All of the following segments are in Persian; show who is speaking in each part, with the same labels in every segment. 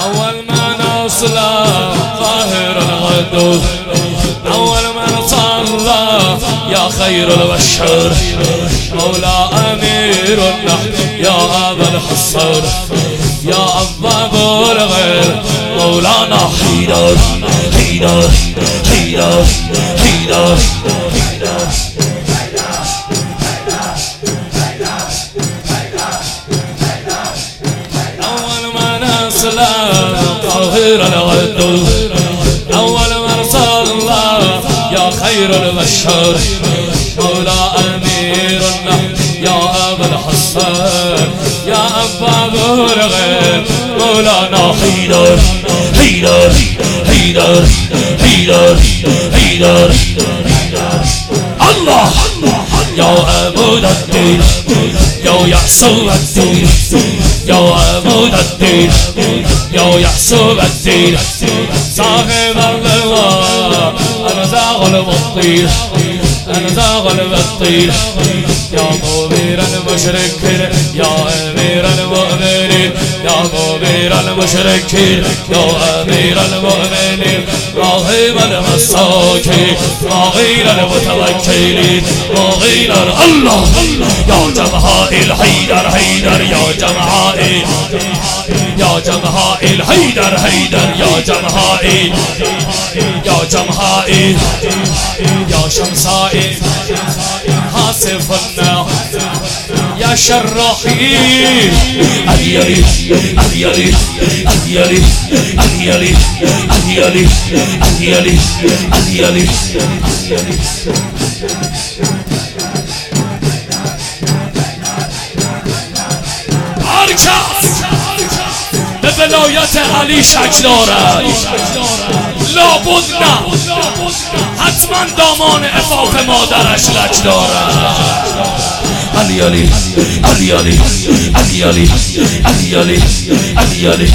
Speaker 1: أول ما نصلى ظاهر الغدو، أول ما صلى يا خير البشر مولى أمير النحر يا أبا الحصر يا أبا الغير مولانا حيدر حيدر حيدر حيدر. أول ما نصلى ظاهر الغدو، أول ما صلى يا خير البشر مولى أمير النحر يا أبا الحصر يا أبا الغير مولانا حيدر حيدر حيدر حيدر حيدر. الله يا عمود الدين يا يحسب الدين يا عمود الدين يا يحسب الدين صاحب اللواء أنا زاغل والطير أنا زاغل والطير يا مبير المشركين يا أمير المؤمنين يا مبير المشركين يا أمير المؤمنين راغب المساكين راغب المتوكلين راغب الله يا جمهائل حيدر حيدر يا جمهائل يا جمهائل حيدر حيدر يا جمهائل يا جمهائل يا شمسائل حاسف النار يا شراحين أهيالي أهيالي أهيالي أهيالي أهيالي أهيالي أهيالي. أركض بولايت علی شک دارد لابد نه حتما دامان عفاف مادرش لک دارد. علی علی علی علی علی علی علی علی علی علی.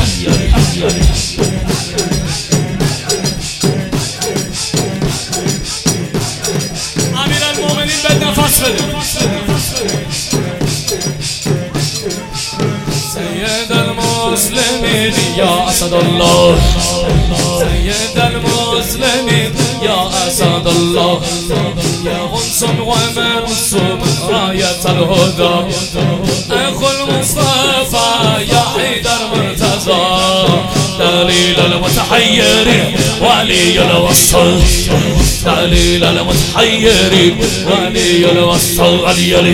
Speaker 1: امیرالمومنین به نفس بده. سید المسلمین یا اسد الله سید المسلمین یا اسد الله یا غنص و منصوم رایت الهدى اخو المصطفى یا حیدر مرتضى دلیل المتحیرین ولی الوصل دلیل المتحیرین ولی الوصل. علی علی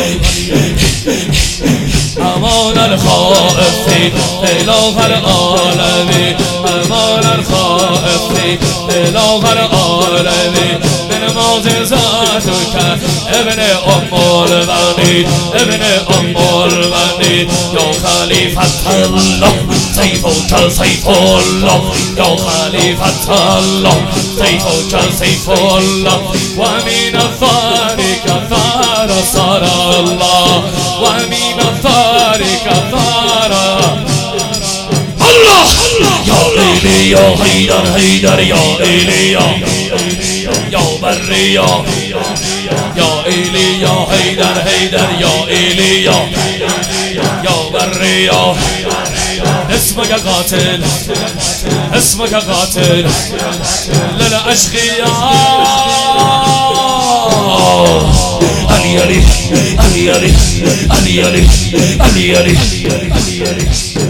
Speaker 1: امان الخائفين اله العالمين امان الخائفين اله العالمين من معجزاتك ابن البنين ابن البنين يا خليفة الله سيفك سيف الله يا خليفة الله سيفك سيف الله ومن ثارك ثار صار الله ومن ثارك ثار الله يا إلي يا حيدر حيدر يا إلي يا بري يا إلي يا حيدر حيدر يا إلي يا بري يا. اسمك قاتل اسمك قاتل للأشقياء. علي علي علي علي علي علي علي علي علي.